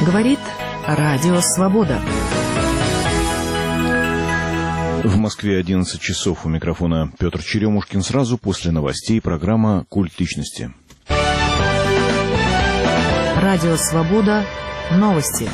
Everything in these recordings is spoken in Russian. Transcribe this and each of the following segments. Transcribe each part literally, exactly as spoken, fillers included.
Говорит Радио Свобода. В Москве одиннадцать часов. У микрофона Петр Черемушкин. Сразу после новостей программа «Культ личности». Радио Свобода. Новости.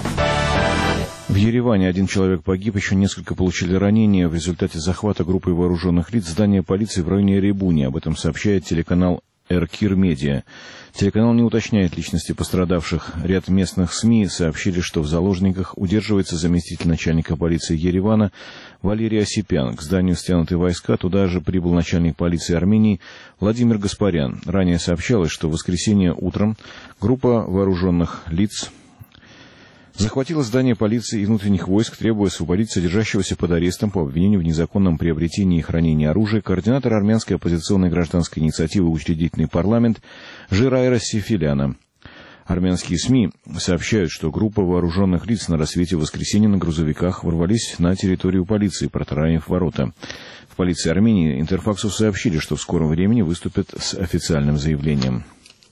В Ереване один человек погиб, еще несколько получили ранения в результате захвата группой вооруженных лиц здания полиции в районе Эребуни. Об этом сообщает телеканал Эркир Медиа. Телеканал не уточняет личности пострадавших. Ряд местных СМИ сообщили, что в заложниках удерживается заместитель начальника полиции Еревана Валерий Осипян. К зданию стянуты войска, туда же прибыл начальник полиции Армении Владимир Гаспарян. Ранее сообщалось, что в воскресенье утром группа вооруженных лиц захватила здание полиции и внутренних войск, требуя освободить содержащегося под арестом по обвинению в незаконном приобретении и хранении оружия координатора армянской оппозиционной гражданской инициативы «Учредительный парламент» Жирайра Сефиляна. Армянские СМИ сообщают, что группа вооруженных лиц на рассвете воскресенья на грузовиках ворвались на территорию полиции, протаранив ворота. В полиции Армении Интерфаксу сообщили, что в скором времени выступят с официальным заявлением.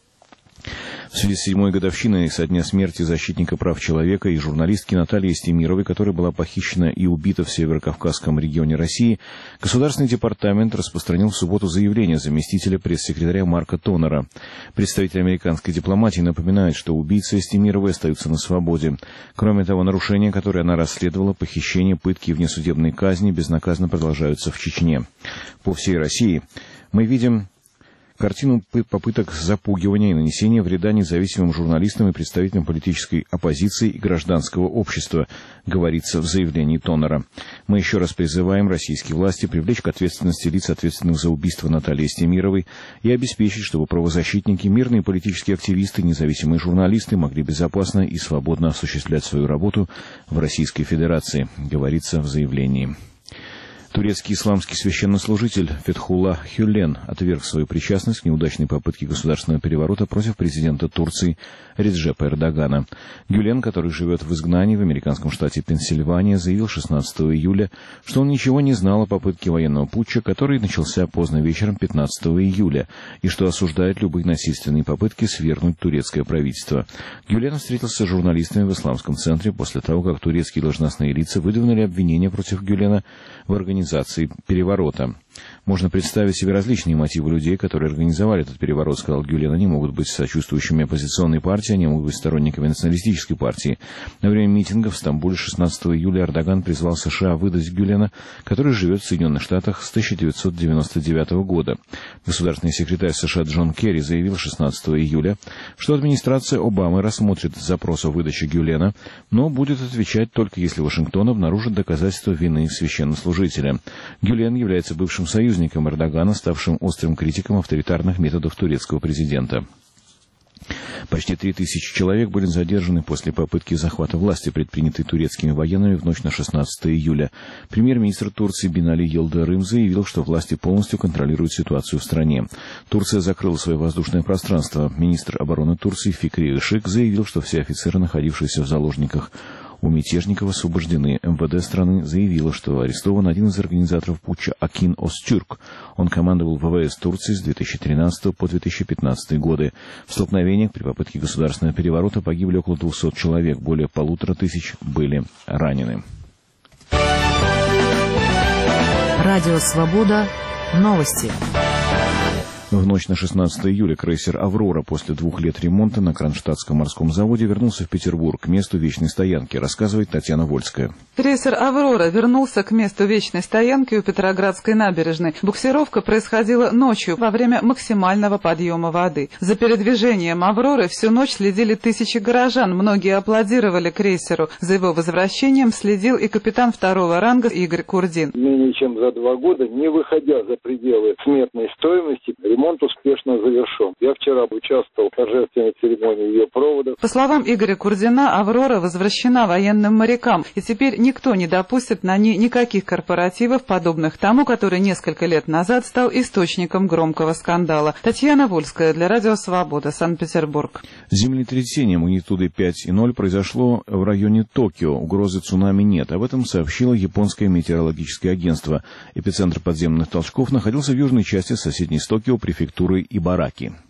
В связи с седьмой годовщиной со дня смерти защитника прав человека и журналистки Натальи Стемировой, которая была похищена и убита в Северокавказском регионе России, Государственный департамент распространил в субботу заявление заместителя пресс-секретаря Марка Тоннера. Представитель американской дипломатии напоминает, что убийцы Стемировой остаются на свободе. Кроме того, нарушения, которые она расследовала, похищение, пытки и внесудебные казни безнаказанно продолжаются в Чечне. По всей России мы видим картину попыток запугивания и нанесения вреда независимым журналистам и представителям политической оппозиции и гражданского общества, говорится в заявлении Тоннера. Мы еще раз призываем российские власти привлечь к ответственности лиц, ответственных за убийство Натальи Стемировой, и обеспечить, чтобы правозащитники, мирные политические активисты, независимые журналисты могли безопасно и свободно осуществлять свою работу в Российской Федерации, говорится в заявлении. Турецкий исламский священнослужитель Фетхуллах Гюлен отверг свою причастность к неудачной попытке государственного переворота против президента Турции Реджепа Эрдогана. Гюлен, который живет в изгнании в американском штате Пенсильвания, заявил шестнадцатого июля, что он ничего не знал о попытке военного путча, который начался поздно вечером пятнадцатого июля, и что осуждает любые насильственные попытки свергнуть турецкое правительство. Гюлен встретился с журналистами в исламском центре после того, как турецкие должностные лица выдвинули обвинения против Гюлена в организации переворота. Можно представить себе различные мотивы людей, которые организовали этот переворот, сказал Гюлен. Они могут быть сочувствующими оппозиционной партии, они могут быть сторонниками националистической партии. На время митинга в Стамбуле шестнадцатого июля Эрдоган призвал США выдать Гюлена, который живет в Соединенных Штатах с тысяча девятьсот девяносто девятого года. Государственный секретарь США Джон Керри заявил шестнадцатого июля, что администрация Обамы рассмотрит запрос о выдаче Гюлена, но будет отвечать только если Вашингтон обнаружит доказательства вины священнослужителя. Гюлен является бывшим союзником Эрдогана, ставшим острым критиком авторитарных методов турецкого президента. Почти три тысячи человек были задержаны после попытки захвата власти, предпринятой турецкими военными в ночь на шестнадцатое июля. Премьер-министр Турции Бинали Йылдырым заявил, что власти полностью контролируют ситуацию в стране. Турция закрыла свое воздушное пространство. Министр обороны Турции Фикри Ишик заявил, что все офицеры, находившиеся в заложниках у мятежников, освобождены. МВД страны заявило, что арестован один из организаторов путча Акин Остюрк. Он командовал ВВС Турции с две тысячи тринадцатого по две тысячи пятнадцатый годы. В столкновениях при попытке государственного переворота погибли около двухсот человек, более полутора тысяч были ранены. Радио Свобода. Новости. В ночь на шестнадцатое июля крейсер «Аврора» после двух лет ремонта на Кронштадтском морском заводе вернулся в Петербург, к месту вечной стоянки, рассказывает Татьяна Вольская. Крейсер «Аврора» вернулся к месту вечной стоянки у Петроградской набережной. Буксировка происходила ночью во время максимального подъема воды. За передвижением «Авроры» всю ночь следили тысячи горожан. Многие аплодировали крейсеру. За его возвращением следил и капитан второго ранга Игорь Курдин. Менее чем за два года, не выходя за пределы сметной стоимости, ремонт успешно завершен. Я вчера участвовал в торжественной церемонии ее провода. По словам Игоря Курдина, «Аврора» возвращена военным морякам, и теперь никто не допустит на ней никаких корпоративов, подобных тому, который несколько лет назад стал источником громкого скандала. Татьяна Вольская для Радио Свобода, Санкт-Петербург. Землетрясение магнитудой пять и ноль произошло в районе Токио. Угрозы цунами нет. Об этом сообщило японское метеорологическое агентство. Эпицентр подземных толчков находился в южной части соседней с Токио префектуры Ибараки.